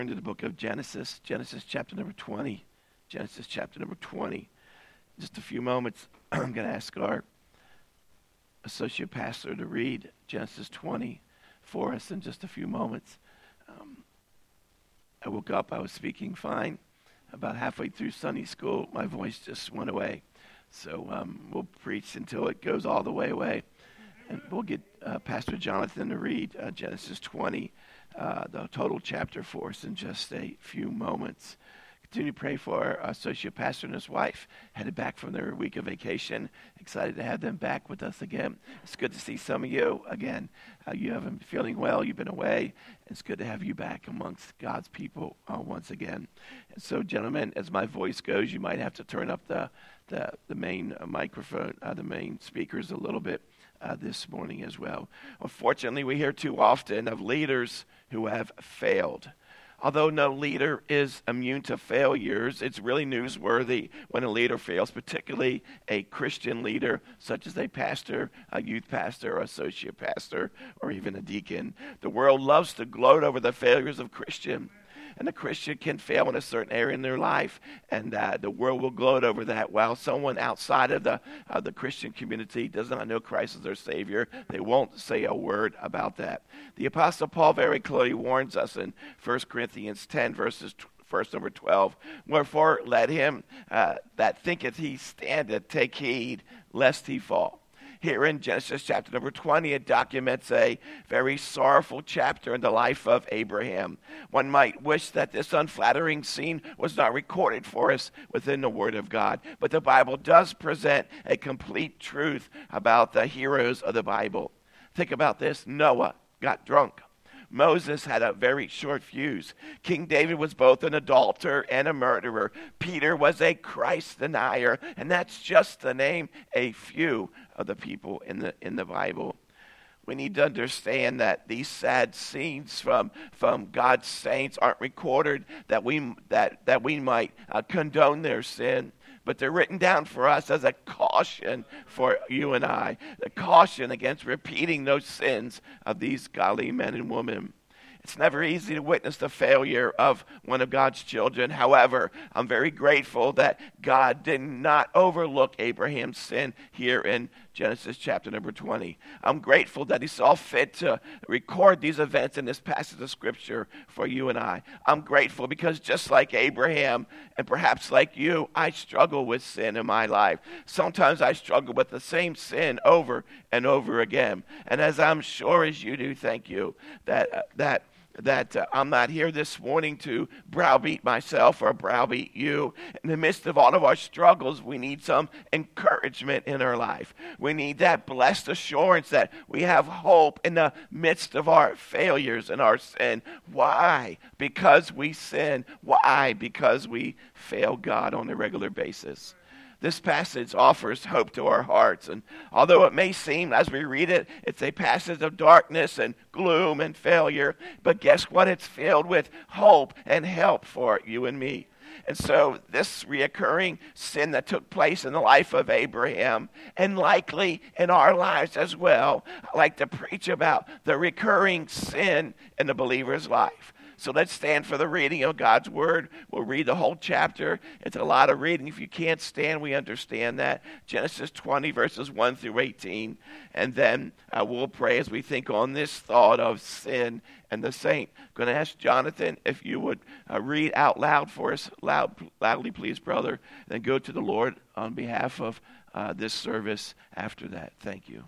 Into the book of Genesis, Genesis chapter number 20. Genesis chapter number 20. In just a few moments, I'm going to ask our associate pastor to read Genesis 20 for us in just a few moments. I woke up, I was speaking fine. About halfway through Sunday school, my voice just went away. So we'll preach until it goes all the way away. And we'll get Pastor Jonathan to read Genesis 20, the total chapter for us in just a few moments. Continue to pray for our associate pastor and his wife, headed back from their week of vacation. Excited to have them back with us again. It's good to see some of you again. You haven't been feeling well. You've been away. It's good to have you back amongst God's people once again. And so, gentlemen, as my voice goes, you might have to turn up the main microphone, the main speakers a little bit this morning as well. Unfortunately, we hear too often of leaders who have failed. Although no leader is immune to failures, it's really newsworthy when a leader fails, particularly a Christian leader, such as a pastor, a youth pastor, or associate pastor, or even a deacon. The world loves to gloat over the failures of Christians. And a Christian can fail in a certain area in their life, and the world will gloat over that. While someone outside of the Christian community does not know Christ as their Savior, they won't say a word about that. The Apostle Paul very clearly warns us in 1 Corinthians 10, verse number 12, "Wherefore let him that thinketh he standeth take heed, lest he fall." Here in Genesis chapter number 20, it documents a very sorrowful chapter in the life of Abraham. One might wish that this unflattering scene was not recorded for us within the Word of God. But the Bible does present a complete truth about the heroes of the Bible. Think about this. Noah got drunk. Moses had a very short fuse. King David was both an adulterer and a murderer. Peter was a Christ denier, and that's just to name a few of the people in the Bible. We need to understand that these sad scenes from God's saints aren't recorded that we might condone their sin. But they're written down for us as a caution for you and I, a caution against repeating those sins of these godly men and women. It's never easy to witness the failure of one of God's children. However, I'm very grateful that God did not overlook Abraham's sin here in Genesis chapter number 20. I'm grateful that he saw fit to record these events in this passage of Scripture for you and I. I'm grateful because just like Abraham, and perhaps like you, I struggle with sin in my life. Sometimes I struggle with the same sin over and over again. And as I'm sure as you do, thank you, that I'm not here this morning to browbeat myself or browbeat you. In the midst of all of our struggles, we need some encouragement in our life. We need that blessed assurance that we have hope in the midst of our failures and our sin. Why? Because we sin. Why? Because we fail God on a regular basis. This passage offers hope to our hearts, and although it may seem as we read it, it's a passage of darkness and gloom and failure, but guess what? It's filled with hope and help for you and me. And so this reoccurring sin that took place in the life of Abraham, and likely in our lives as well, I like to preach about the recurring sin in the believer's life. So let's stand for the reading of God's Word. We'll read the whole chapter. It's a lot of reading. If you can't stand, we understand that. Genesis 20, verses 1 through 18. And then we'll pray as we think on this thought of sin and the saint. I'm going to ask Jonathan if you would read out loud for us. Loudly, please, brother. And go to the Lord on behalf of this service after that. Thank you.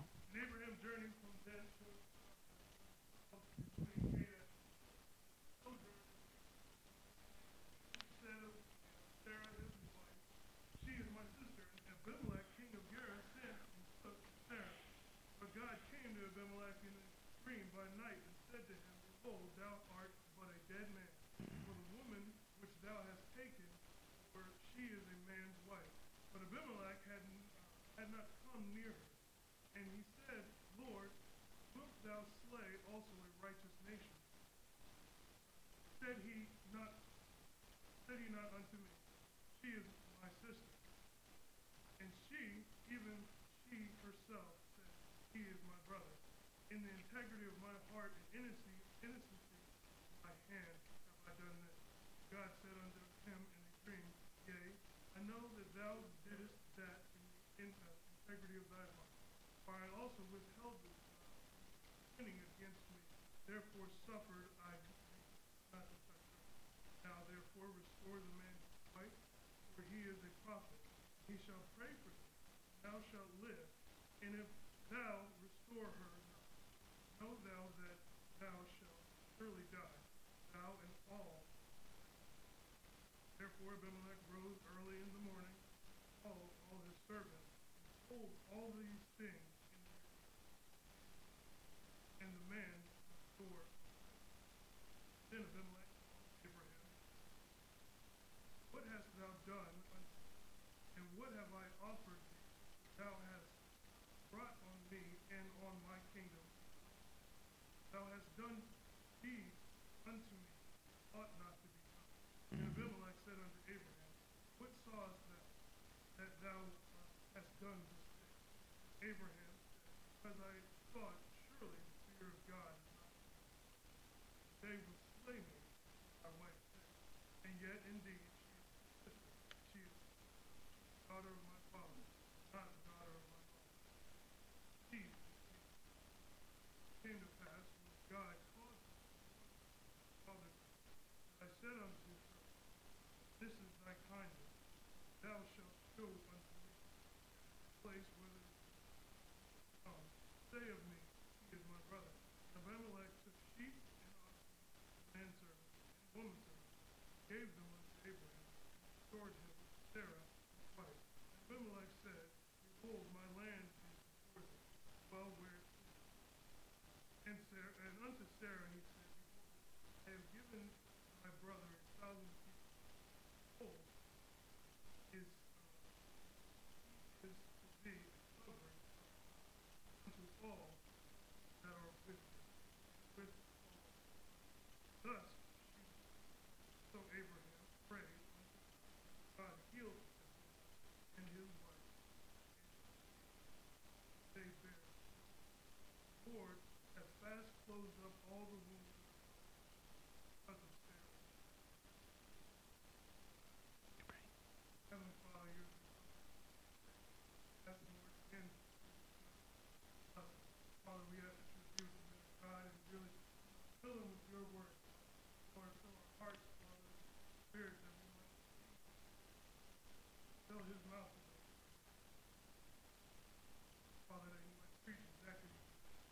Said he not unto me, she is my sister. And she, even she herself, said, he is my brother. In the integrity of my heart and innocency of my hand have I done this? God said unto him in a dream, Yea, I know that thou didst that in the integrity of thy heart. For I also withheld this sinning against me. Therefore suffered I not to touch her. Now therefore restore the man his wife, for he is a prophet. He shall pray for thee, and thou shalt live. And if thou restore her not, know thou that thou shalt surely die, thou and all. Therefore Abimelech rose early in the morning, called all his servants, and told all these things in their ears. And the man restored. Then Abimelech called Abraham, What hast thou done unto me? And what have I offered thee? Thou hast brought on me and on my kingdom. Thou hast done deeds unto me, ought not to be done. And Abimelech said unto Abraham, What sawest thou that thou hast done this thing? Abraham said, Because I thought, surely the fear of God is not with me. They will slay me, my wife said. And yet indeed she is my sister. She is the daughter of my father, not the daughter of my mother. She is deceived. It came to pass when God caused me to father, that I said unto her, This is thy kindness, thou shalt show unto me the place whither come. Say of me, He is my brother. And Abimelech took sheep and oxen, manservants, and womanservants, gave them unto Abraham, and restored him with Sarah his wife. And Abimelech said, Behold, my land is before thee, dwell where it pleaseth. And unto Sarah he said, Behold, I have given my brother 1,000 people. Behold, is to thee a covering unto all that are with thee, with all. Thus so Abraham prayed unto God, healed Abimelech and his wife, and they bare. The Lord hath fast closed up all the wounds because of Sarah. Heavenly Father, you're the Lord, and Father, we ask that you would be with the man of God and really fill him with your word. Lord, fill our hearts, Father, with the Spirit, that we might fill his mouth with us. Father, that he might preach exactly what you want.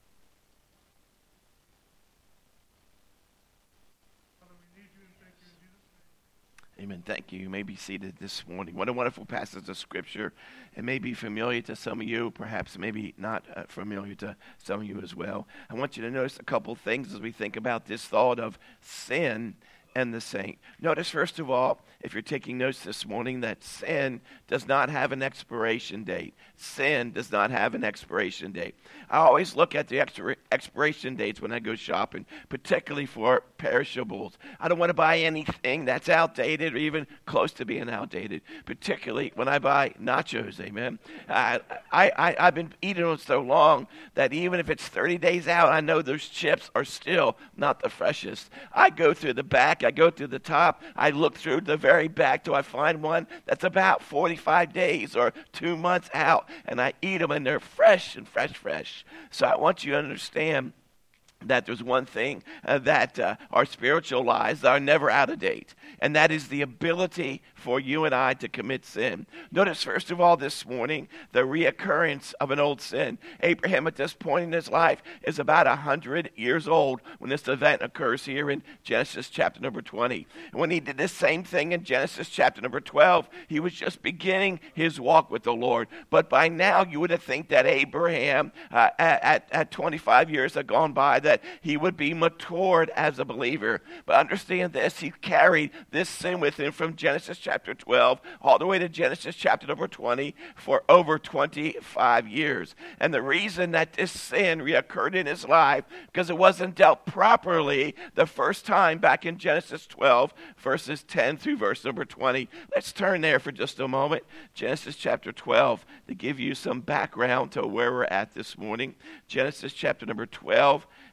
Father, we need you and thank you in Jesus' name. Amen. Thank you. You may be seated this morning. What a wonderful passage of Scripture. It may be familiar to some of you, perhaps maybe not familiar to some of you as well. I want you to notice a couple things as we think about this thought of sin and the saint. Notice, first of all, if you're taking notes this morning, that sin does not have an expiration date. Sin does not have an expiration date. I always look at the expiration dates when I go shopping, particularly for perishables. I don't want to buy anything that's outdated or even close to being outdated, particularly when I buy nachos, amen. I've been eating them so long that even if it's 30 days out, I know those chips are still not the freshest. I go through the back, I go through the top, I look through the very back till I find one that's about 45 days or 2 months out, and I eat them and they're fresh and fresh. So I want you to understand that there's one thing that our spiritual lives are never out of date, and that is the ability for you and I to commit sin. Notice, first of all, this morning, the reoccurrence of an old sin. Abraham, at this point in his life, is about 100 years old when this event occurs here in Genesis chapter number 20. And when he did the same thing in Genesis chapter number 12, he was just beginning his walk with the Lord. But by now, you would have think that Abraham, at 25 years had gone by, that he would be matured as a believer. But understand this, he carried this sin with him from Genesis chapter 12 all the way to Genesis chapter number 20 for over 25 years. And the reason that this sin reoccurred in his life, because it wasn't dealt properly the first time back in Genesis 12, verses 10 through verse number 20. Let's turn there for just a moment. Genesis chapter 12, to give you some background to where we're at this morning. Genesis chapter number 12,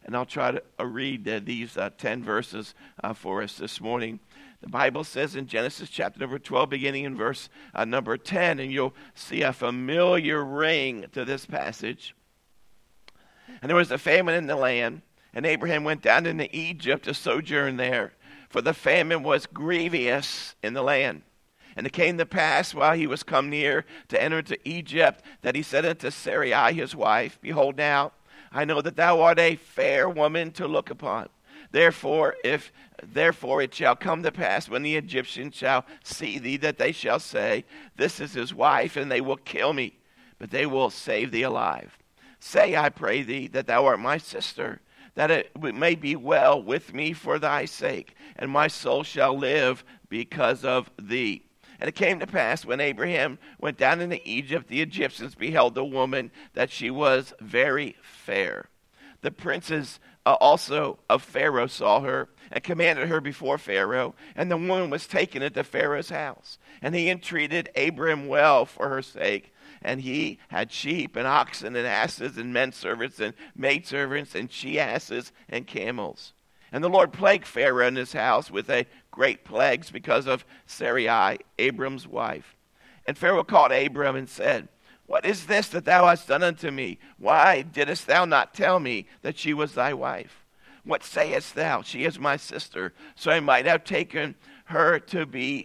And I'll try to read these 10 verses for us this morning. The Bible says in Genesis chapter number 12, beginning in verse number 10, and you'll see a familiar ring to this passage. And there was a famine in the land, and Abraham went down into Egypt to sojourn there, for the famine was grievous in the land. And it came to pass, while he was come near to enter into Egypt, that he said unto Sarai his wife, Behold now, I know that thou art a fair woman to look upon. Therefore it shall come to pass, when the Egyptians shall see thee, that they shall say, This is his wife, and they will kill me, but they will save thee alive. Say, I pray thee, that thou art my sister, that it may be well with me for thy sake, and my soul shall live because of thee. And it came to pass, when Abraham went down into Egypt, the Egyptians beheld the woman, that she was very fair. The princes also of Pharaoh saw her, and commanded her before Pharaoh. And the woman was taken into Pharaoh's house. And he entreated Abraham well for her sake. And he had sheep and oxen and asses and men servants and maidservants and she-asses and camels. And the Lord plagued Pharaoh and his house with a great plagues because of Sarai, Abram's wife. And Pharaoh called Abram and said, What is this that thou hast done unto me? Why didst thou not tell me that she was thy wife? What sayest thou? She is my sister, so I might have taken her to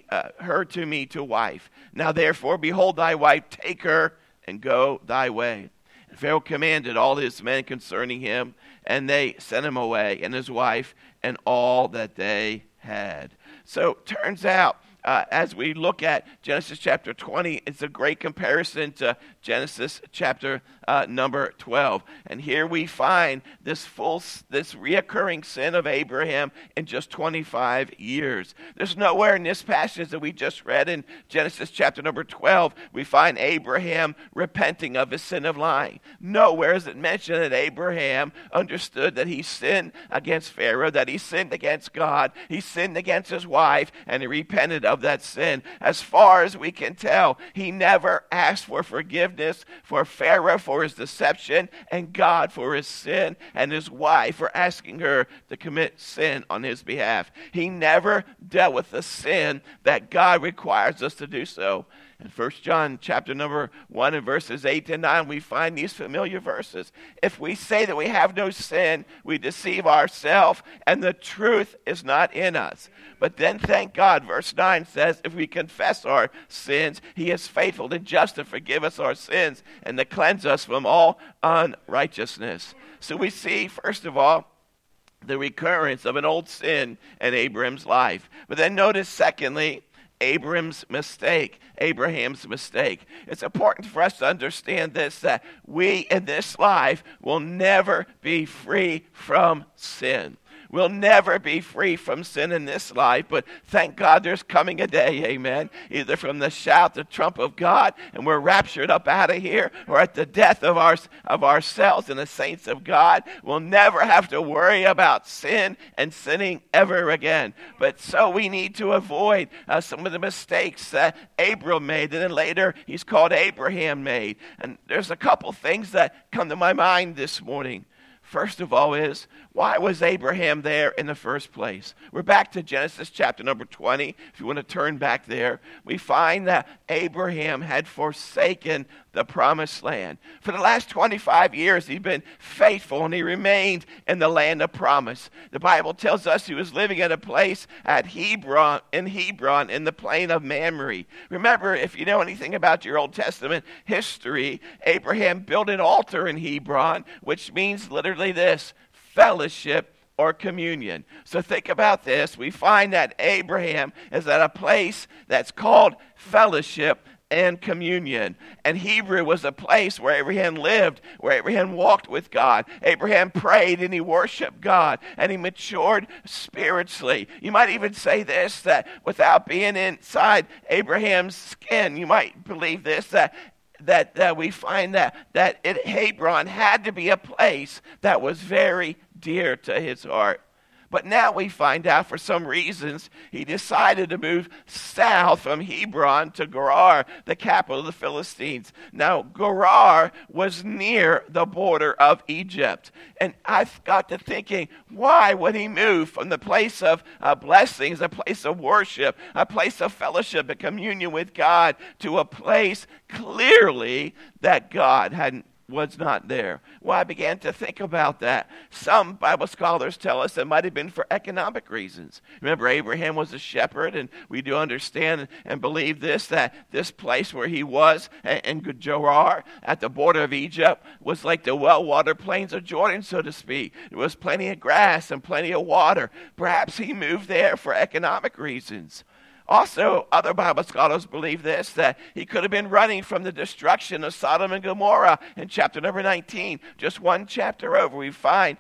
me to wife. Now therefore, behold thy wife, take her and go thy way. And Pharaoh commanded all his men concerning him, and they sent him away, and his wife, and all that they had. So turns out, as we look at Genesis chapter 20, it's a great comparison to Genesis chapter number 12. And here we find this reoccurring sin of Abraham in just 25 years. There's nowhere in this passage that we just read in Genesis chapter number 12 we find Abraham repenting of his sin of lying. Nowhere is it mentioned that Abraham understood that he sinned against Pharaoh, that he sinned against God, he sinned against his wife, and he repented of that sin. As far as we can tell, he never asked for forgiveness for Pharaoh for his deception, and God for his sin, and his wife for asking her to commit sin on his behalf. He never dealt with the sin that God requires us to do so. In 1 John chapter number 1 and verses 8 to 9, we find these familiar verses. If we say that we have no sin, we deceive ourselves, and the truth is not in us. But then, thank God, verse 9 says, if we confess our sins, he is faithful and just to forgive us our sins and to cleanse us from all unrighteousness. So we see, first of all, the recurrence of an old sin in Abraham's life. But then notice, secondly, Abraham's mistake. It's important for us to understand this, that we in this life will never be free from sin. We'll never be free from sin in this life, but thank God there's coming a day, amen, either from the shout, the trump of God, and we're raptured up out of here, or at the death of ourselves and the saints of God. We'll never have to worry about sin and sinning ever again. But so we need to avoid some of the mistakes that Abram made, and then later he's called Abraham made. And there's a couple things that come to my mind this morning. First of all is, why was Abraham there in the first place? We're back to Genesis chapter number 20. If you want to turn back there, we find that Abraham had forsaken the promised land. For the last 25 years, he'd been faithful, and he remained in the land of promise. The Bible tells us he was living at a place at Hebron, in the plain of Mamre. Remember, if you know anything about your Old Testament history, Abraham built an altar in Hebron, which means literally this: fellowship or communion. So think about this. We find that Abraham is at a place that's called fellowship and communion. And Hebrew was a place where Abraham lived, where Abraham walked with God. Abraham prayed and he worshiped God, and he matured spiritually. You might even say this, that without being inside Abraham's skin, you might believe this, that we find that Hebron had to be a place that was very dear to his heart. But now we find out for some reasons he decided to move south from Hebron to Gerar, the capital of the Philistines. Now, Gerar was near the border of Egypt. And I got to thinking, why would he move from the place of blessings, a place of worship, a place of fellowship and communion with God, to a place clearly that God was not there? Well, I began to think about that. Some Bible scholars tell us it might have been for economic reasons. Remember, Abraham was a shepherd, and we do understand and believe this, that this place where he was in Gerar at the border of Egypt was like the well-watered plains of Jordan, so to speak. There was plenty of grass and plenty of water. Perhaps he moved there for economic reasons. Also, other Bible scholars believe this, that he could have been running from the destruction of Sodom and Gomorrah in chapter number 19. Just one chapter over, we find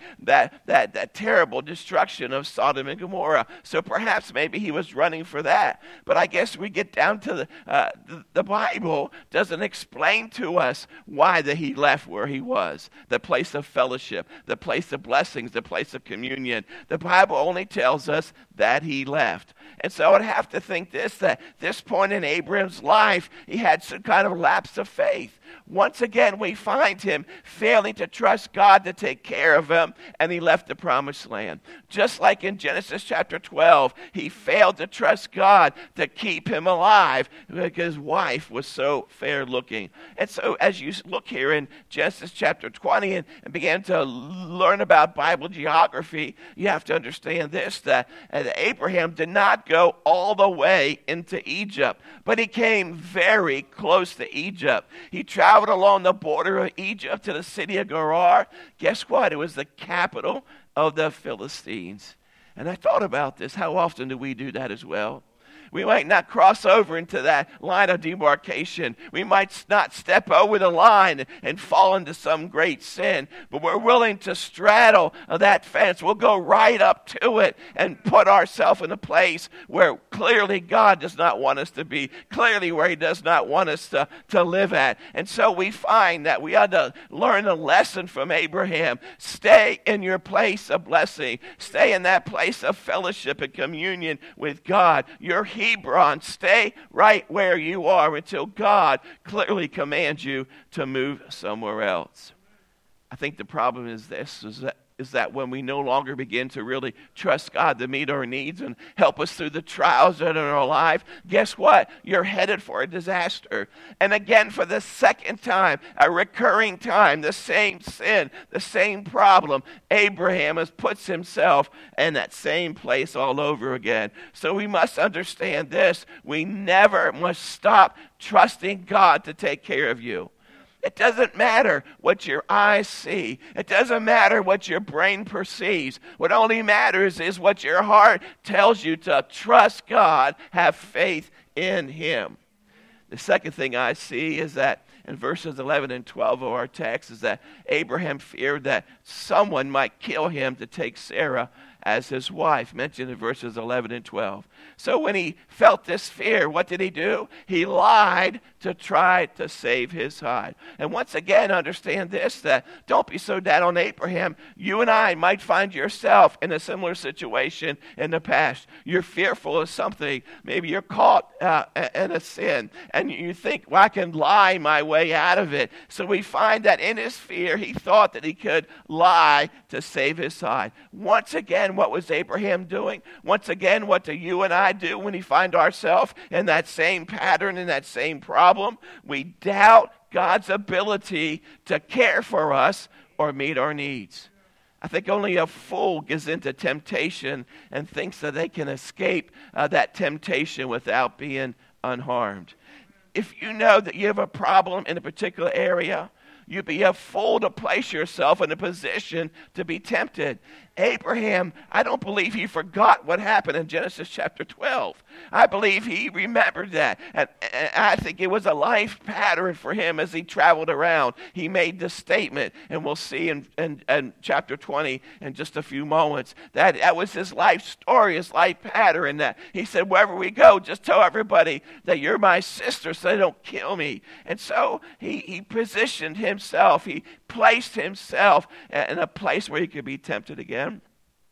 that terrible destruction of Sodom and Gomorrah. So perhaps maybe he was running for that. But I guess we get down to the Bible doesn't explain to us why that he left where he was, the place of fellowship, the place of blessings, the place of communion. The Bible only tells us that he left. And so I would have to think that this point in Abraham's life, he had some kind of lapse of faith. Once again, we find him failing to trust God to take care of him, and he left the promised land. Just like in Genesis chapter 12, he failed to trust God to keep him alive because his wife was so fair looking. And so as you look here in Genesis chapter 20 and begin to learn about Bible geography, you have to understand this, that Abraham did not go all the way into Egypt, but he came very close to Egypt. He traveled along the border of Egypt to the city of Gerar. Guess what? It was the capital of the Philistines. And I thought about this. How often do we do that as well? We might not cross over into that line of demarcation. We might not step over the line and fall into some great sin, but we're willing to straddle that fence. We'll go right up to it and put ourselves in a place where clearly God does not want us to be, clearly where he does not want us to live at. And so we find that we ought to learn a lesson from Abraham. Stay in your place of blessing. Stay in that place of fellowship and communion with God. Your Hebron, stay right where you are until God clearly commands you to move somewhere else. I think the problem is this, is that when we no longer begin to really trust God to meet our needs and help us through the trials that are in our life, guess what? You're headed for a disaster. And again, for the second time, a recurring time, the same sin, the same problem, Abraham puts himself in that same place all over again. So we must understand this. We never must stop trusting God to take care of you. It doesn't matter what your eyes see. It doesn't matter what your brain perceives. What only matters is what your heart tells you to trust God, have faith in him. The second thing I see is that in verses 11 and 12 of our text is that Abraham feared that someone might kill him to take Sarah as his wife, mentioned in verses 11 and 12. So when he felt this fear, what did he do? He lied to try to save his hide. And once again, understand this, that don't be so down on Abraham. You and I might find yourself in a similar situation in the past. You're fearful of something. Maybe you're caught in a sin, and you think, well, I can lie my way out of it. So we find that in his fear, he thought that he could lie to save his hide. Once again, what was Abraham doing? Once again, what do you and I do when we find ourselves in that same pattern, in that same problem? We doubt God's ability to care for us or meet our needs. I think only a fool gets into temptation and thinks that they can escape that temptation without being unharmed. If you know that you have a problem in a particular area, you'd be a fool to place yourself in a position to be tempted. Abraham, I don't believe he forgot what happened in Genesis chapter 12. I believe he remembered that. And I think it was a life pattern for him as he traveled around. He made this statement, and we'll see in chapter 20 in just a few moments, that was his life story, his life pattern. That he said, wherever we go, just tell everybody that you're my sister so they don't kill me. And so he positioned himself, he placed himself in a place where he could be tempted again.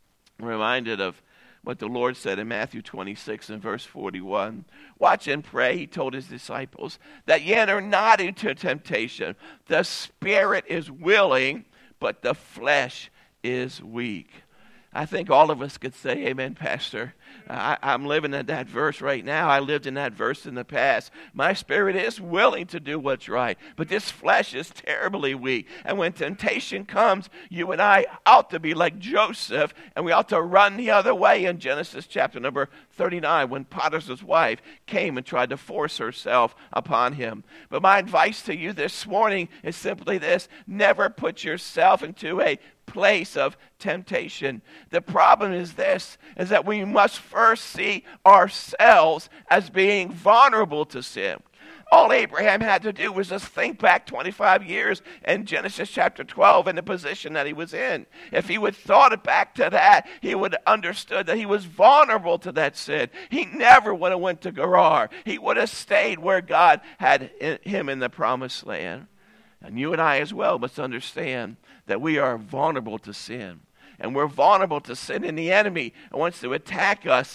I'm reminded of what the Lord said in Matthew 26 and verse 41. Watch and pray, he told his disciples, that ye enter not into temptation. The spirit is willing, but the flesh is weak. I think all of us could say, amen, Pastor. I'm living in that verse right now. I lived in that verse in the past. My spirit is willing to do what's right, but this flesh is terribly weak. And when temptation comes, you and I ought to be like Joseph, and we ought to run the other way in Genesis chapter number 39, when Potiphar's wife came and tried to force herself upon him. But my advice to you this morning is simply this: never put yourself into a place of temptation. The problem is this, is that we must first see ourselves as being vulnerable to sin. All Abraham had to do was just think back 25 years in Genesis chapter 12 in the position that he was in. If he would thought it back to that, he would have understood that he was vulnerable to that sin. He never would have went to Gerar. He would have stayed where God had him in the promised land. And you and I as well must understand that we are vulnerable to sin. And we're vulnerable to sin, and the enemy wants to attack us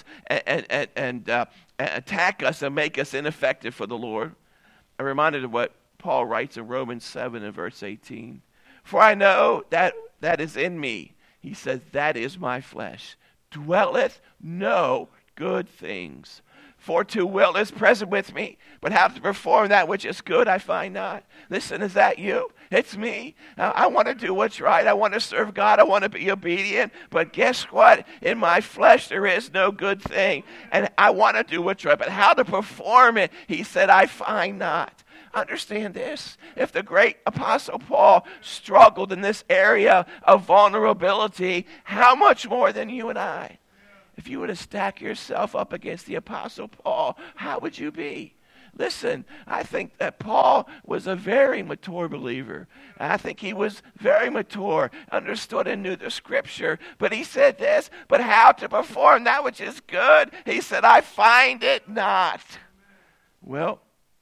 and attack us and make us ineffective for the Lord. I'm reminded of what Paul writes in Romans 7 and verse 18. For I know that is in me. He says, that is my flesh. Dwelleth no good things. For to will is present with me, but how to perform that which is good I find not. Listen, is that you? It's me. I want to do what's right. I want to serve God. I want to be obedient. But guess what? In my flesh there is no good thing. And I want to do what's right. But how to perform it, he said, I find not. Understand this. If the great Apostle Paul struggled in this area of vulnerability, how much more than you and I? If you were to stack yourself up against the Apostle Paul, how would you be? Listen, I think that Paul was a very mature believer. I think he was very mature, understood and knew the Scripture. But he said this, but how to perform that which is good? He said, I find it not. Well,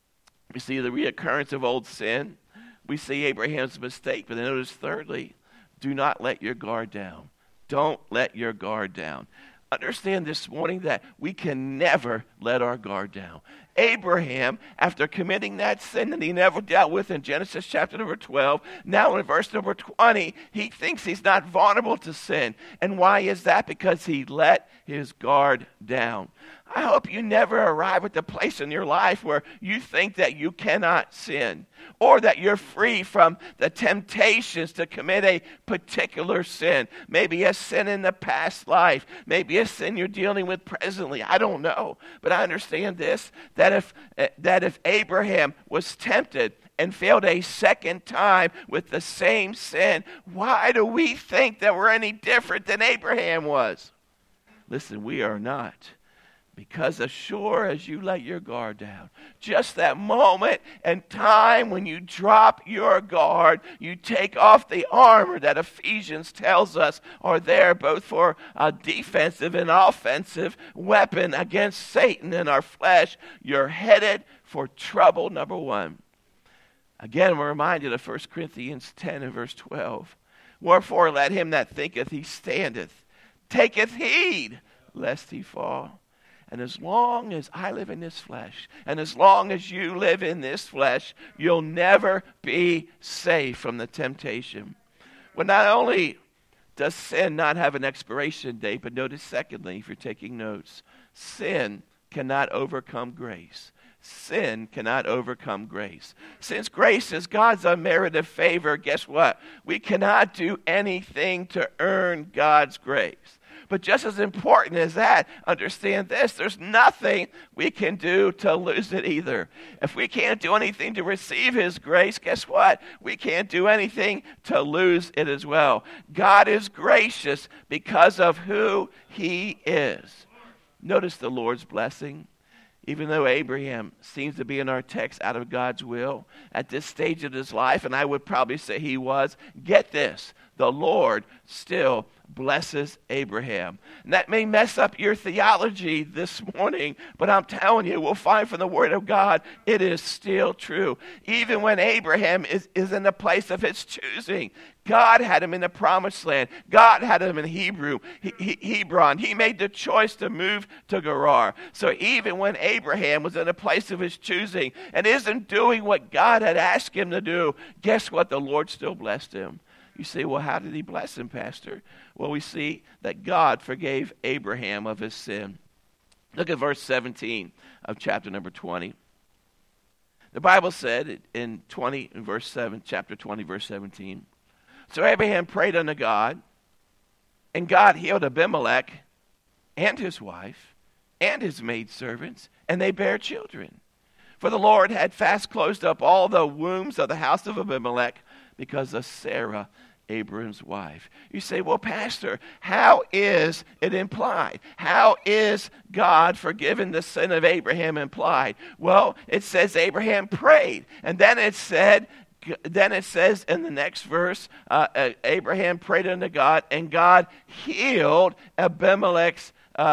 we see the reoccurrence of old sin. We see Abraham's mistake. But notice thirdly, do not let your guard down. Don't let your guard down. Understand this morning that we can never let our guard down. Abraham, after committing that sin that he never dealt with in Genesis chapter number 12, now in verse number 20, he thinks he's not vulnerable to sin. And why is that? Because he let his guard down. I hope you never arrive at the place in your life where you think that you cannot sin, or that you're free from the temptations to commit a particular sin. Maybe a sin in the past life, maybe a sin you're dealing with presently. I don't know, but I understand this, that if Abraham was tempted and failed a second time with the same sin, why do we think that we're any different than Abraham was? Listen, we are not. Because as sure as you let your guard down, just that moment and time when you drop your guard, you take off the armor that Ephesians tells us are there both for a defensive and offensive weapon against Satan in our flesh, you're headed for trouble number one. Again, we're reminded of 1 Corinthians 10 and verse 12. Wherefore let him that thinketh he standeth, taketh heed lest he fall. And as long as I live in this flesh, and as long as you live in this flesh, you'll never be safe from the temptation. Well, not only does sin not have an expiration date, but notice secondly, if you're taking notes, sin cannot overcome grace. Sin cannot overcome grace. Since grace is God's unmerited favor, guess what? We cannot do anything to earn God's grace. But just as important as that, understand this, there's nothing we can do to lose it either. If we can't do anything to receive his grace, guess what? We can't do anything to lose it as well. God is gracious because of who he is. Notice the Lord's blessing. Even though Abraham seems to be in our text out of God's will at this stage of his life, and I would probably say he was, get this, the Lord still blesses Abraham. And that may mess up your theology this morning, but I'm telling you, we'll find from the Word of God, it is still true. Even when Abraham is in the place of his choosing, God had him in the promised land. God had him in Hebron. He made the choice to move to Gerar. So even when Abraham was in a place of his choosing and isn't doing what God had asked him to do, guess what? The Lord still blessed him. You say, well, how did he bless him, Pastor? Well, we see that God forgave Abraham of his sin. Look at verse 17 of chapter number 20. The Bible said in chapter 20, verse 17, so Abraham prayed unto God, and God healed Abimelech and his wife and his maidservants, and they bare children. For the Lord had fast closed up all the wombs of the house of Abimelech because of Sarah, Abraham's wife. You say, well, Pastor, how is it implied? How is God forgiving the sin of Abraham implied? Well, it says Abraham prayed, and then it says in the next verse, Abraham prayed unto God, and God healed Abimelech's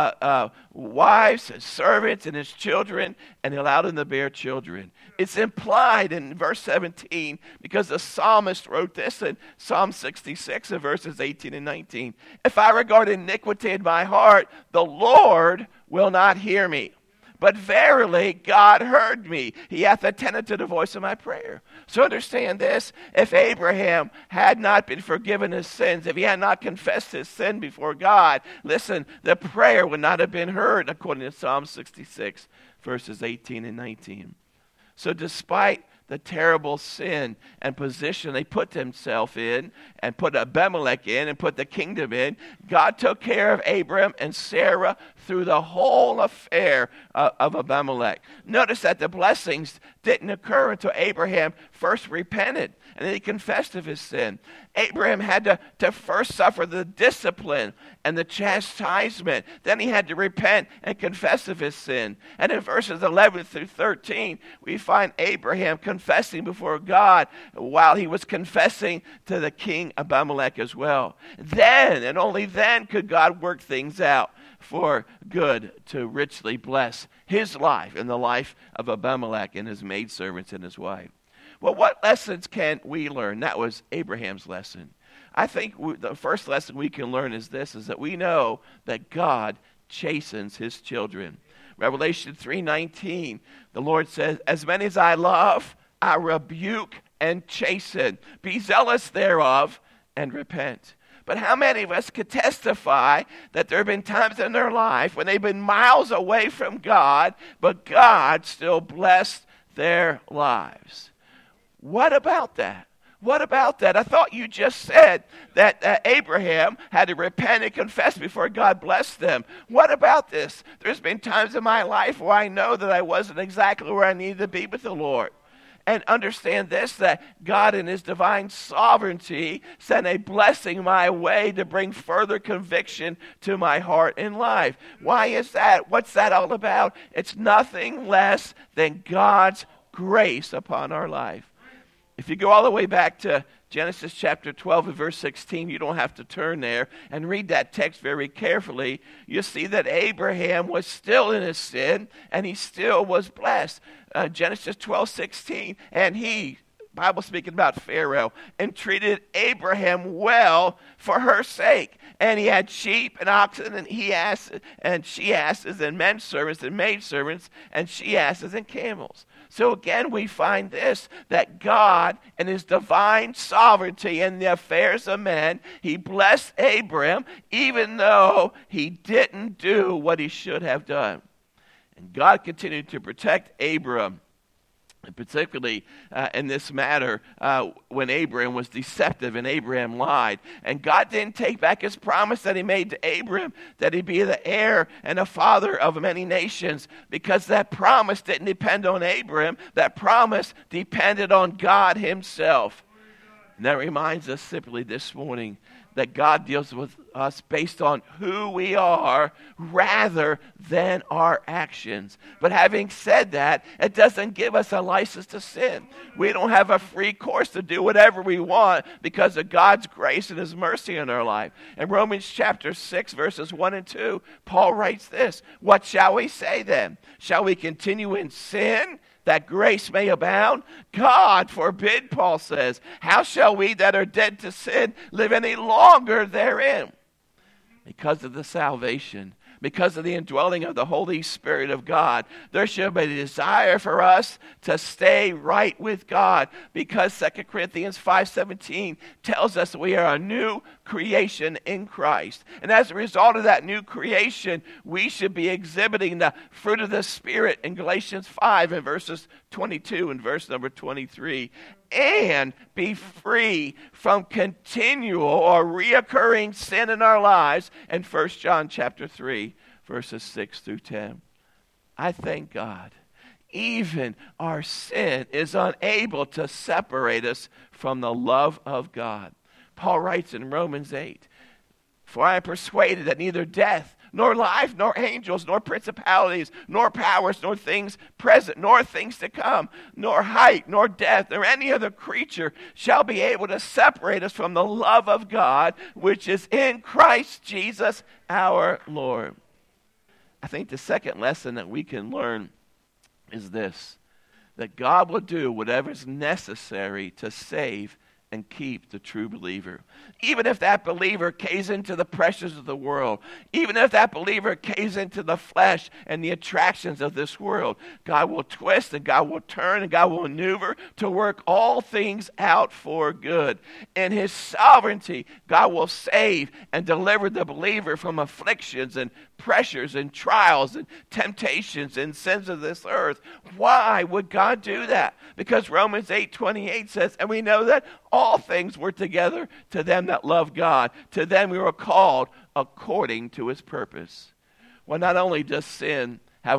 wives, his servants, and his children, and he allowed him to bear children. It's implied in verse 17 because the psalmist wrote this in Psalm 66 in verses 18 and 19. If I regard iniquity in my heart, the Lord will not hear me. But verily, God heard me. He hath attended to the voice of my prayer. So understand this. If Abraham had not been forgiven his sins, if he had not confessed his sin before God, listen, the prayer would not have been heard, according to Psalm 66, verses 18 and 19. So despite the terrible sin and position they put themselves in and put Abimelech in and put the kingdom in, God took care of Abraham and Sarah through the whole affair of Abimelech. Notice that the blessings didn't occur until Abraham first repented and then he confessed of his sin. Abraham had to first suffer the discipline and the chastisement. Then he had to repent and confess of his sin. And in verses 11 through 13, we find Abraham confessing before God while he was confessing to the king Abimelech as well. Then, and only then, could God work things out for good to richly bless his life and the life of Abimelech and his maidservants and his wife. Well, what lessons can we learn? That was Abraham's lesson. I think the first lesson we can learn is this, is that we know that God chastens his children. Revelation 3:19, the Lord says, as many as I love, I rebuke and chasten. Be zealous thereof and repent. But how many of us could testify that there have been times in their life when they've been miles away from God, but God still blessed their lives? What about that? What about that? I thought you just said that Abraham had to repent and confess before God blessed them. What about this? There's been times in my life where I know that I wasn't exactly where I needed to be with the Lord. And understand this, that God in his divine sovereignty sent a blessing my way to bring further conviction to my heart and life. Why is that? What's that all about? It's nothing less than God's grace upon our life. If you go all the way back to Genesis chapter 12 and verse 16, you don't have to turn there and read that text very carefully. You see that Abraham was still in his sin and he still was blessed. Genesis 12:16, and he, Bible speaking about Pharaoh, entreated Abraham well for her sake. And he had sheep and oxen and she asses and men servants and maid servants and she asses and camels. So again, we find this, that God in his divine sovereignty in the affairs of men, he blessed Abraham even though he didn't do what he should have done. And God continued to protect Abraham, and particularly in this matter when Abraham was deceptive and Abraham lied. And God didn't take back his promise that he made to Abraham that he'd be the heir and a father of many nations, because that promise didn't depend on Abraham. That promise depended on God himself. And that reminds us simply this morning that God deals with us based on who we are rather than our actions. But having said that, it doesn't give us a license to sin. We don't have a free course to do whatever we want because of God's grace and his mercy in our life. In Romans chapter 6, verses 1 and 2, Paul writes this, what shall we say then? Shall we continue in sin that grace may abound? God forbid, Paul says. How shall we that are dead to sin live any longer therein? Because of the salvation, because of the indwelling of the Holy Spirit of God, there should be a desire for us to stay right with God, because 2 Corinthians 5:17 tells us that we are a new creation in Christ. And as a result of that new creation, we should be exhibiting the fruit of the Spirit in Galatians 5 and verses 22 and verse number 23. And be free from continual or reoccurring sin in our lives in 1 John chapter 3, verses 6 through 10. I thank God. Even our sin is unable to separate us from the love of God. Paul writes in Romans 8, "For I am persuaded that neither death, nor life, nor angels, nor principalities, nor powers, nor things present, nor things to come, nor height, nor depth, nor any other creature shall be able to separate us from the love of God, which is in Christ Jesus our Lord." I think the second lesson that we can learn is this: that God will do whatever is necessary to save and keep the true believer. Even if that believer caves into the pressures of the world, even if that believer caves into the flesh and the attractions of this world, God will twist and God will turn and God will maneuver to work all things out for good. In his sovereignty, God will save and deliver the believer from afflictions and pressures and trials and temptations and sins of this earth. Why would God do that? Because Romans 8:28 says, and we know that all things work together to them that love God. To them we were called according to his purpose. Well, not only does sin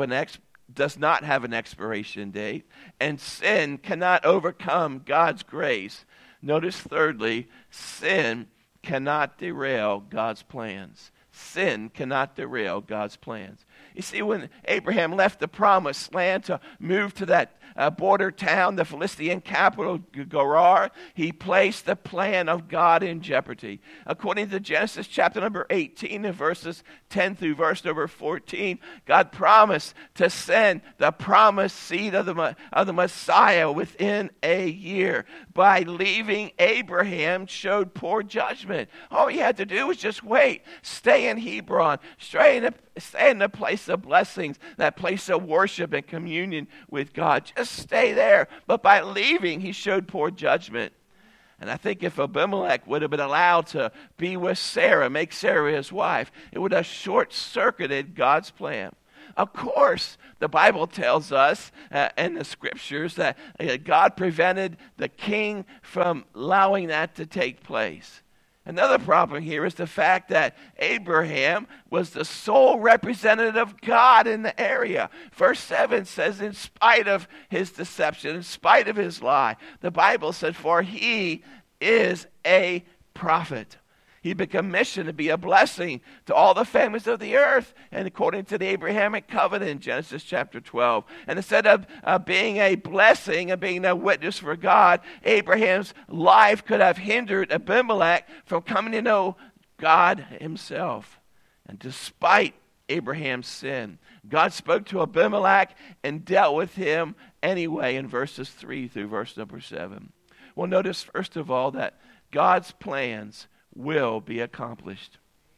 does not have an expiration date, and sin cannot overcome God's grace. Notice thirdly, sin cannot derail God's plans. Sin cannot derail God's plans. You see, when Abraham left the promised land to move to that border town, the Philistine capital, Gerar, he placed the plan of God in jeopardy. According to Genesis chapter number 18 and verses 10 through verse number 14, God promised to send the promised seed of the Messiah within a year. By leaving Abraham showed poor judgment. All he had to do was just wait, stay in Hebron, stay in the place of blessings, that place of worship and communion with God. Just stay there. But by leaving, he showed poor judgment. And I think if Abimelech would have been allowed to be with Sarah, make Sarah his wife, it would have short-circuited God's plan. Of course, the Bible tells us in the scriptures that God prevented the king from allowing that to take place. Another problem here is the fact that Abraham was the sole representative of God in the area. Verse 7 says, in spite of his deception, in spite of his lie, the Bible said, for he is a prophet. He'd been commissioned to be a blessing to all the families of the earth, and according to the Abrahamic covenant in Genesis chapter 12. And instead of being a blessing and being a witness for God, Abraham's life could have hindered Abimelech from coming to know God himself. And despite Abraham's sin, God spoke to Abimelech and dealt with him anyway in verses 3 through verse number 7. Well, notice first of all that God's plans will be accomplished.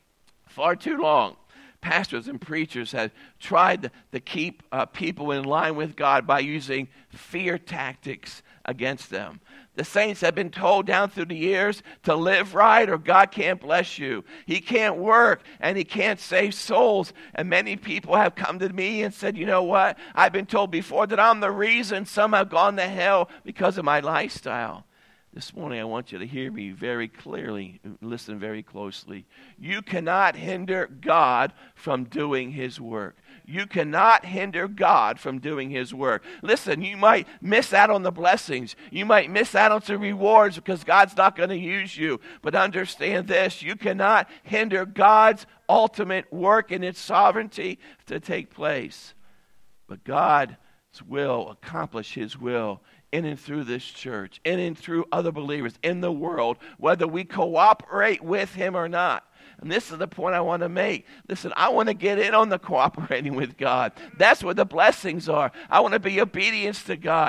Far too long, pastors and preachers have tried to keep people in line with God by using fear tactics against them. The saints have been told down through the years to live right or God can't bless you. He can't work and he can't save souls. And many people have come to me and said, you know what? I've been told before that I'm the reason some have gone to hell because of my lifestyle. This morning, I want you to hear me very clearly, listen very closely. You cannot hinder God from doing his work. You cannot hinder God from doing his work. Listen, you might miss out on the blessings. You might miss out on some rewards because God's not going to use you. But understand this, you cannot hinder God's ultimate work in its sovereignty to take place. But God will accomplish his will in and through this church, in and through other believers in the world, whether we cooperate with him or not. And this is the point I want to make. Listen, I want to get in on the cooperating with God. That's where the blessings are. I want to be obedient to God.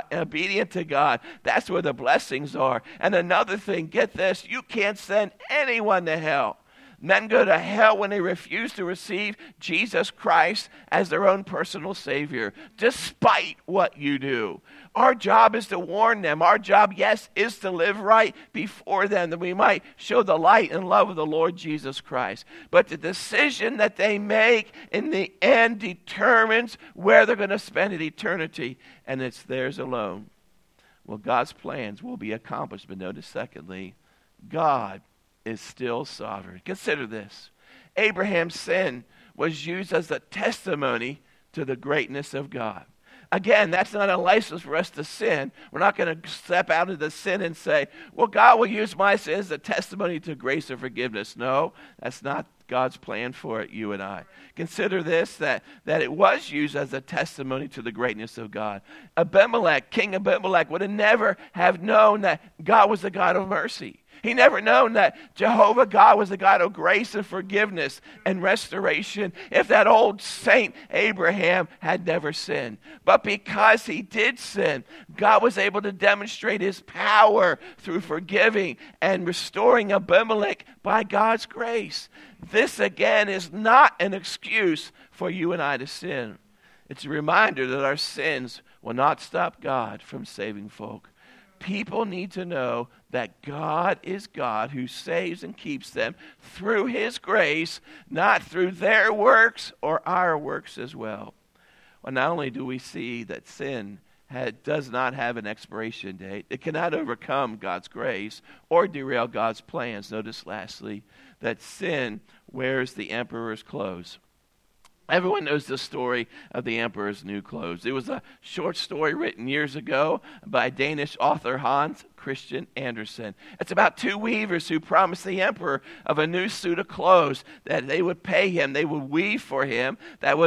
That's where the blessings are. And another thing, get this, you can't send anyone to hell. Men go to hell when they refuse to receive Jesus Christ as their own personal Savior, despite what you do. Our job is to warn them. Our job, yes, is to live right before them, that we might show the light and love of the Lord Jesus Christ. But the decision that they make in the end determines where they're going to spend an eternity, and it's theirs alone. Well, God's plans will be accomplished, but notice secondly, God is still sovereign. Consider this. Abraham's sin was used as a testimony to the greatness of God. Again, that's not a license for us to sin. We're not going to step out into sin and say, well, God will use my sin as a testimony to grace and forgiveness. No, that's not God's plan for it, you and I. Consider this, that it was used as a testimony to the greatness of God. Abimelech, King Abimelech, would have never have known that God was a God of mercy. He never known that Jehovah God was a God of grace and forgiveness and restoration if that old saint Abraham had never sinned. But because he did sin, God was able to demonstrate his power through forgiving and restoring Abimelech by God's grace. This, again, is not an excuse for you and I to sin. It's a reminder that our sins will not stop God from saving folk. People need to know that God is God who saves and keeps them through his grace, not through their works or our works as well. Well, not only do we see that sin does not have an expiration date, it cannot overcome God's grace or derail God's plans. Notice lastly that sin wears the emperor's clothes. Everyone knows the story of the emperor's new clothes. It was a short story written years ago by Danish author Hans Christian Andersen. It's about two weavers who promised the emperor of a new suit of clothes that they would pay him, they would weave for him, it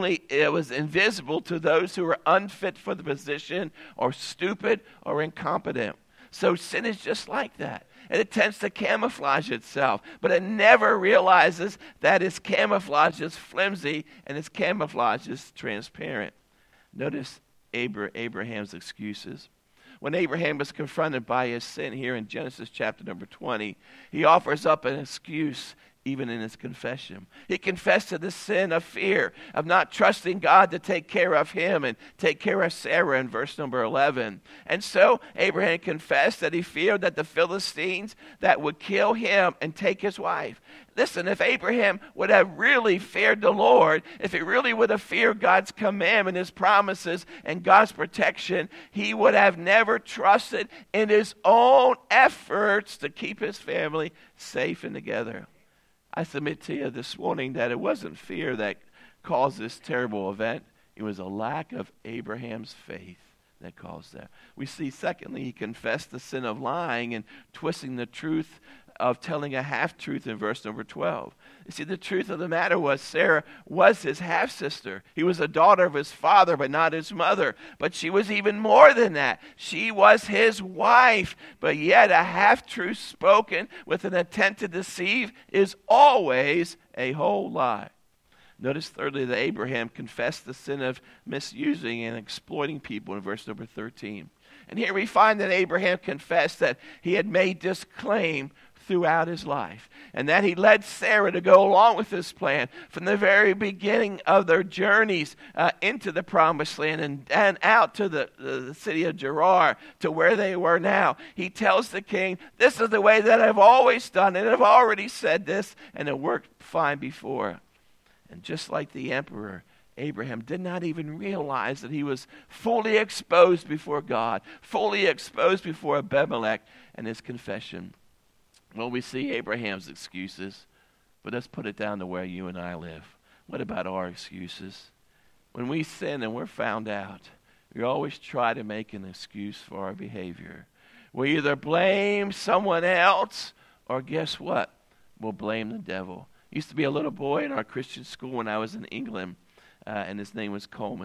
was invisible to those who were unfit for the position or stupid or incompetent. So sin is just like that. And it tends to camouflage itself, but it never realizes that its camouflage is flimsy and its camouflage is transparent. Notice Abraham's excuses. When Abraham was confronted by his sin here in Genesis chapter number 20, he offers up an excuse even in his confession. He confessed to the sin of fear, of not trusting God to take care of him and take care of Sarah in verse number 11. And so Abraham confessed that he feared that the Philistines that would kill him and take his wife. Listen, if Abraham would have really feared the Lord, if he really would have feared God's commandment, his promises, and God's protection, he would have never trusted in his own efforts to keep his family safe and together. I submit to you this morning that it wasn't fear that caused this terrible event. It was a lack of Abraham's faith that caused that. We see, secondly, he confessed the sin of lying and twisting the truth of telling a half-truth in verse number 12. You see, the truth of the matter was Sarah was his half-sister. He was a daughter of his father, but not his mother. But she was even more than that. She was his wife. But yet a half-truth spoken with an intent to deceive is always a whole lie. Notice thirdly that Abraham confessed the sin of misusing and exploiting people in verse number 13. And here we find that Abraham confessed that he had made this claim throughout his life, and that he led Sarah to go along with this plan from the very beginning of their journeys into the promised land and out to the city of Gerar to where they were now. He tells the king, this is the way that I've always done it. I've already said this, and it worked fine before. And just like the emperor, Abraham did not even realize that he was fully exposed before God, fully exposed before Abimelech and his confession. Well, we see Abraham's excuses, but let's put it down to where you and I live. What about our excuses? When we sin and we're found out, we always try to make an excuse for our behavior. We either blame someone else, or guess what? We'll blame the devil. Used to be a little boy in our Christian school when I was in England, and his name was Coleman.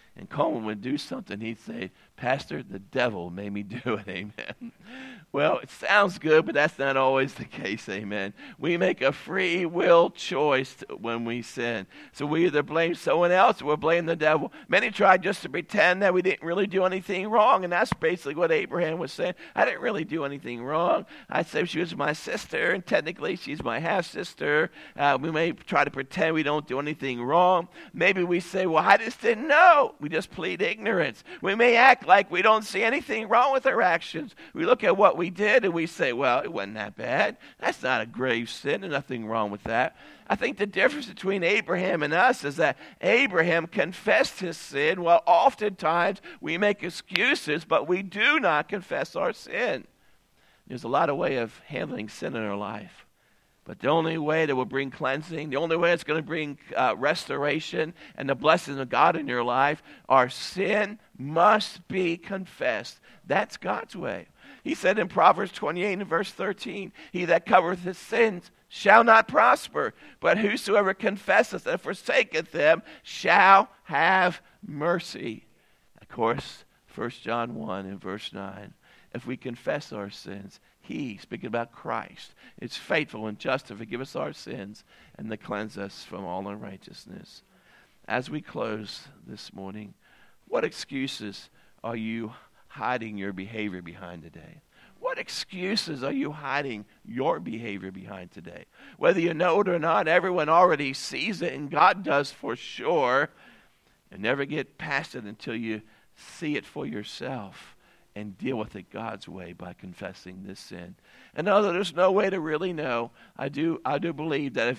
And Coleman would do something. He'd say, Pastor, the devil made me do it. Amen. Well, it sounds good, but that's not always the case. Amen. We make a free will choice when we sin. So we either blame someone else or we blame the devil. Many tried just to pretend that we didn't really do anything wrong. And that's basically what Abraham was saying. I didn't really do anything wrong. I said she was my sister, and technically she's my half-sister. We may try to pretend we don't do anything wrong. Maybe we say, well, I just didn't know. We just plead ignorance. We may act like we don't see anything wrong with our actions. We look at what we did and we say, well, it wasn't that bad. That's not a grave sin. There's nothing wrong with that. I think the difference between Abraham and us is that Abraham confessed his sin, while oftentimes we make excuses, but we do not confess our sin. There's a lot of way of handling sin in our life. But the only way that will bring cleansing, the only way it's going to bring restoration and the blessings of God in your life, our sin must be confessed. That's God's way. He said in Proverbs 28 and verse 13, he that covereth his sins shall not prosper, but whosoever confesseth and forsaketh them shall have mercy. Of course, 1 John 1 and verse 9, if we confess our sins, he, speaking about Christ, is faithful and just to forgive us our sins and to cleanse us from all unrighteousness. As we close this morning, what excuses are you hiding your behavior behind today? What excuses are you hiding your behavior behind today? Whether you know it or not, everyone already sees it, and God does for sure. And never get past it until you see it for yourself and deal with it God's way by confessing this sin. And although there's no way to really know, I do believe that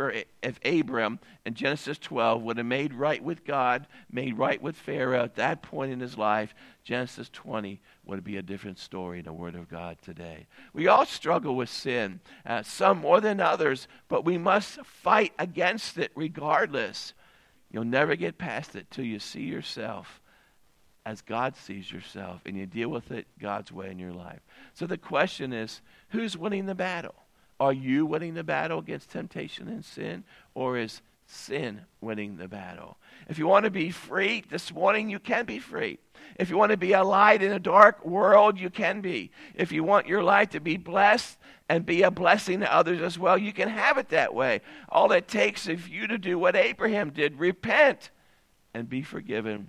if Abram in Genesis 12 would have made right with God, made right with Pharaoh at that point in his life, Genesis 20 would be a different story in the Word of God today. We all struggle with sin, some more than others, but we must fight against it regardless. You'll never get past it till you see yourself as God sees yourself, and you deal with it God's way in your life. So the question is, who's winning the battle? Are you winning the battle against temptation and sin, or is sin winning the battle? If you want to be free this morning, you can be free. If you want to be a light in a dark world, you can be. If you want your life to be blessed and be a blessing to others as well, you can have it that way. All it takes is you to do what Abraham did, repent and be forgiven.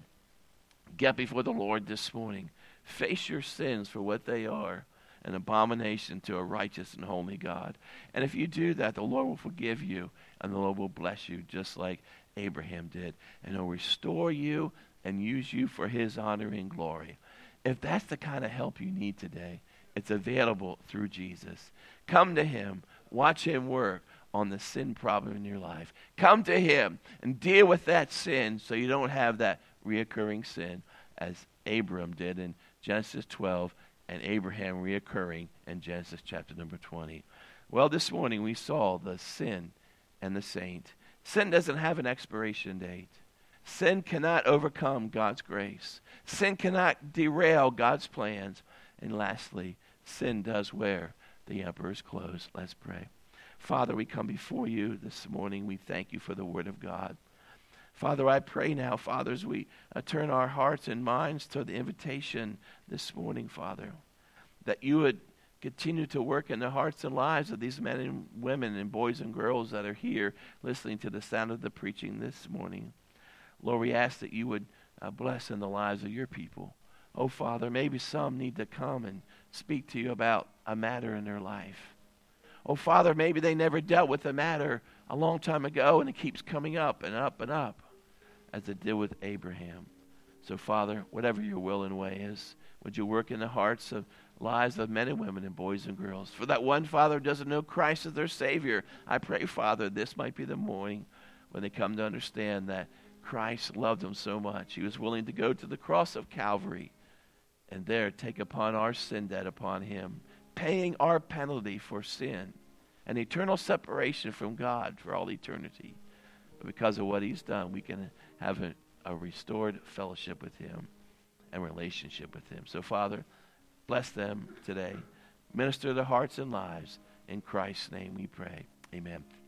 Get before the Lord this morning. Face your sins for what they are, an abomination to a righteous and holy God. And if you do that, the Lord will forgive you, and the Lord will bless you just like Abraham did. And he'll restore you and use you for his honor and glory. If that's the kind of help you need today, it's available through Jesus. Come to him. Watch him work on the sin problem in your life. Come to him and deal with that sin so you don't have that reoccurring sin as Abram did in Genesis 12 and Abraham reoccurring in Genesis chapter number 20. Well, this morning we saw the sin and the saint. Sin doesn't have an expiration date. Sin cannot overcome God's grace. Sin cannot derail God's plans. And lastly, sin does wear the emperor's clothes. Let's pray. Father, we come before you this morning. We thank you for the word of God. Father, I pray now, Father, as we turn our hearts and minds to the invitation this morning, Father, that you would continue to work in the hearts and lives of these men and women and boys and girls that are here listening to the sound of the preaching this morning. Lord, we ask that you would bless in the lives of your people. Oh, Father, maybe some need to come and speak to you about a matter in their life. Oh, Father, maybe they never dealt with a matter a long time ago, and it keeps coming up and up and up, as it did with Abraham. So, Father, whatever your will and way is, would you work in the hearts of lives of men and women and boys and girls? For that one, Father, who doesn't know Christ as their Savior, I pray, Father, this might be the morning when they come to understand that Christ loved them so much. He was willing to go to the cross of Calvary and there take upon our sin debt upon him, paying our penalty for sin and eternal separation from God for all eternity. But because of what he's done, we can have a restored fellowship with him and relationship with him. So, Father, bless them today. Minister their hearts and lives. In Christ's name we pray. Amen.